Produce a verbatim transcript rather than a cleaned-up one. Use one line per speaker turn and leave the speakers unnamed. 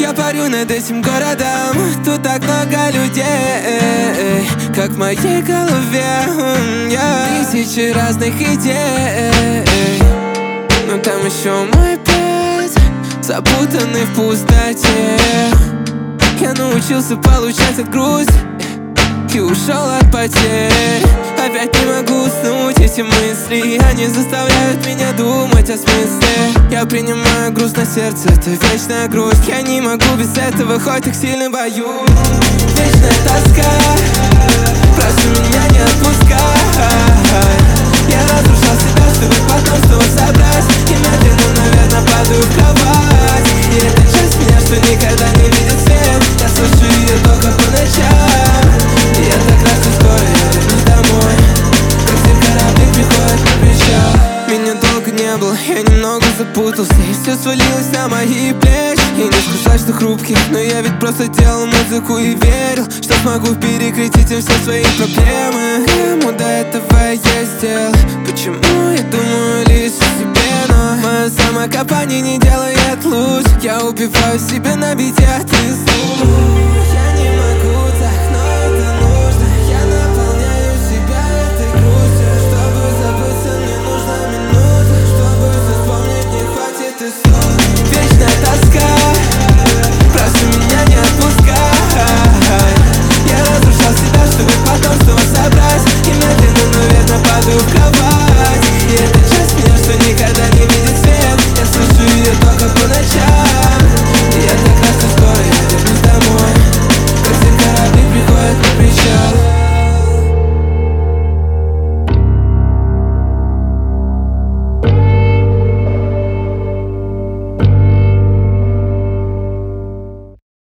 Я парю над этим городом, тут так много людей, как в моей голове, yeah. Тысячи разных идей, но там еще мой путь, запутанный в пустоте. Я научился получать от грусть и ушел от потерь. Опять не могу уснуть, эти мысли, они заставляют меня думать о смысле. Я принимаю груз на сердце, это вечная грусть. Я не могу без этого, хоть так сильно боюсь. Вечная тоска, прошу меня не отпускай. Я разрушал себя, чтобы потом снова собрать, и медленно, наверное, падаю в кровать. И эта часть меня, что никогда не видит свет, я слышу ее только по ночам. И я так рад, что скоро я вернусь домой, как все корабли приходят на причал. Меня долго не было, я немного запутался, и все свалилось на мои плечи. И не сказать, что хрупкий, но я ведь просто делал музыку и верил, что смогу перекрыть этим все свои проблемы. Кому до этого я сделал? Почему я думаю лишь о себе? Но мое самокопание не делает лучше. Я убиваю себя на бите, а ты слушай.